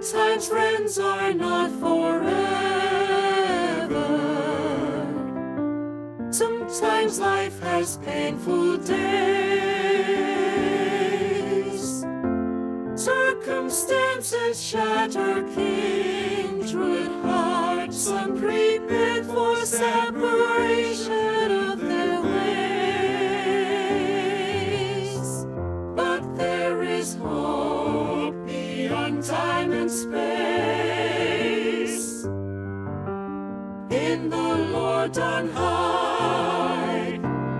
Sometimes friends are not forever. Sometimes life has painful days. Circumstances shatter kindred hearts, unprepared for separation of their ways. But there is hope beyond time and space. In the Lord on high,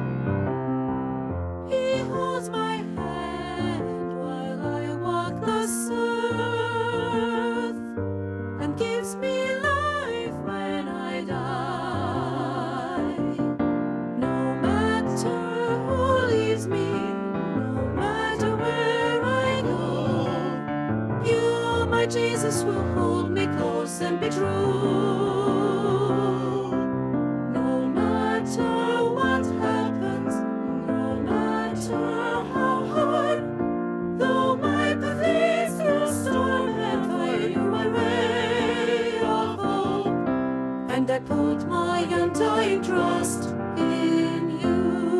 He holds my hand while I walk this earth, and gives me life when I die. No matter who leaves me, no matter where I go, You, my Jesus, will hold me close and be true. No matter what happens, no matter how hard, though my path leads through storm and fire, You're my ray of hope, and I put my undying trust in You.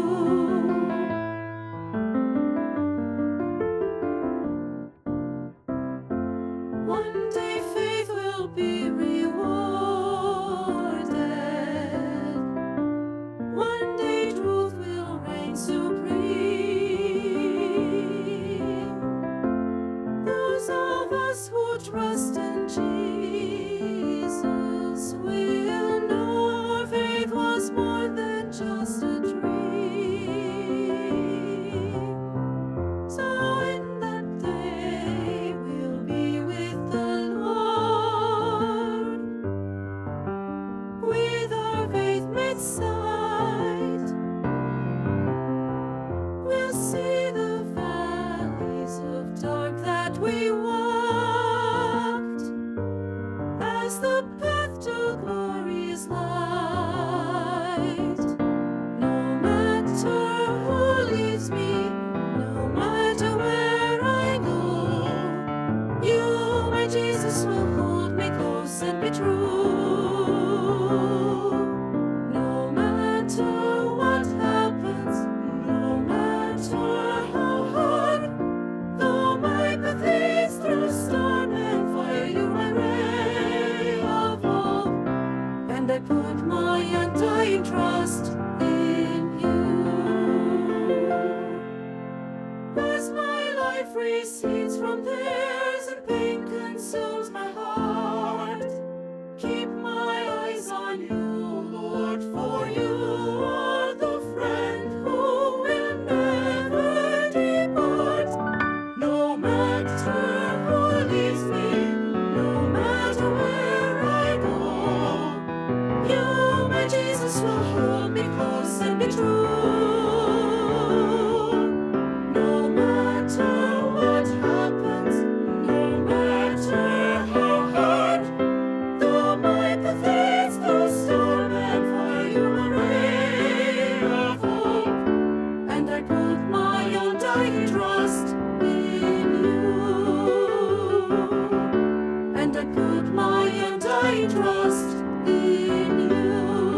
One day faith will be rewarded. One day truth will reign supreme. Those of us who trust in Jesus will know our faith was more than just a dream. So in that day we'll be with the Lord, with our faith made sight. We'll see the valleys of dark that we walked, as the path to glory is light. No matter who leaves me, no matter where I go, You, my Jesus, will hold me close and be true. No matter what happens, no matter how hard, though my path leads through storm and fire, You're my ray of hope, and I put my undying trust in You. As my life recedes from theirs and pain consumes my heart, keep my eyes on You, Lord, for You are the friend who will never depart. No matter who leaves me, no matter where I go, You, my Jesus, will hold me close and be true. No matter what happens, no matter how hard, though my path leads through storm and fire, You're my ray of hope, and I put my undying trust in You. And I put my undying trust in You.